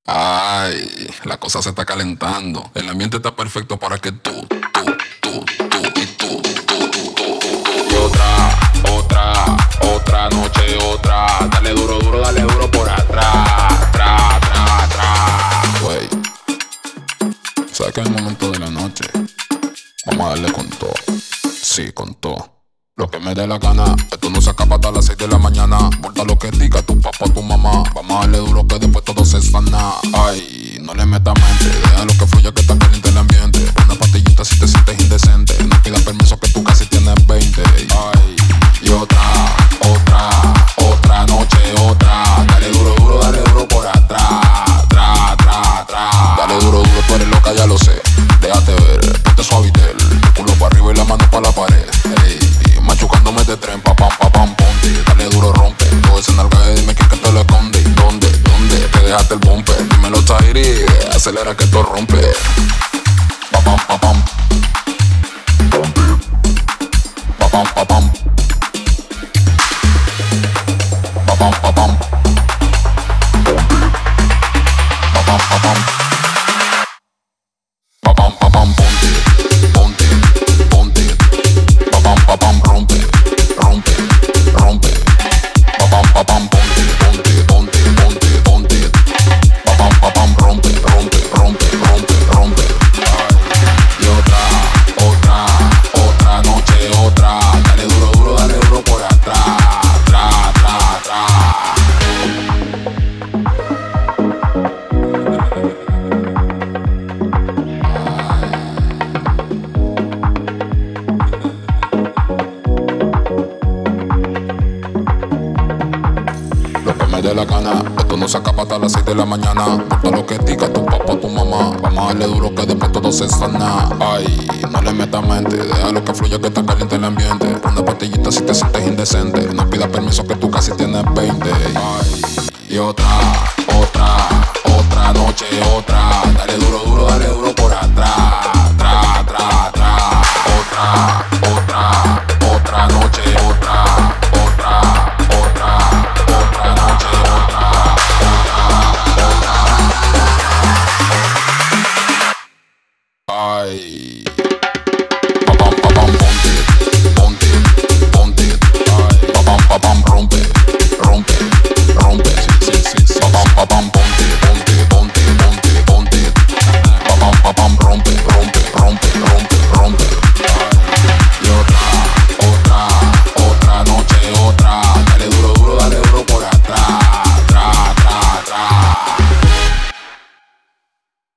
Ay, la cosa se está calentando. El ambiente está perfecto para que tú. Y otra noche, otra. Dale duro, duro, dale duro por atrás. Wey, ¿sabes que es el momento de la noche? Vamos a darle con todo. Sí, con todo. Lo que me dé la gana, esto no se acaba hasta las 6 de la mañana. Importa lo que diga tu papá o tu mamá. Vamos a darle duro que después todo se sana. Ay, no le metas mente, déjalo que fluya que está caliente el ambiente. Una pastillita si te sientes indecente. No pidas permiso que tú casi tienes 20. Ay, y otra noche, otra. Dale duro, duro, dale duro por atrás. Dale duro, duro, tú eres loca, ya lo sé. Déjate ver, ponte suavitel. El culo para arriba y la mano para la pared. Ey, machucándome de tren, ponte. Dale duro, rompe. Todo ese nalga, dime que te lo esconde. ¿Dónde? Te dejaste el bumper. Dímelo, Tairi, acelera que esto rompe. Papam, papam. Papam, papam. Papam, papam. Papam, papam. Papam, papam, ponte. Papam, papam, rompe. Papam, papam, ponte. Papam, papam, rompe. Y otra noche, otra. Dale duro, duro, dale duro por atrás. Lo que me dé la gana, esto no se acaba hasta las 6 de la mañana. Importa lo que diga tu papá o tu mamá. Vamos a darle duro que después todo se sana. Ay, no le metas mente, déjalo que fluya que está caliente el ambiente. Una pastillita si te sientes indecente. No pidas permiso que tú casi tienes 20. Ay, y otra noche, otra. Dale duro, duro, dale duro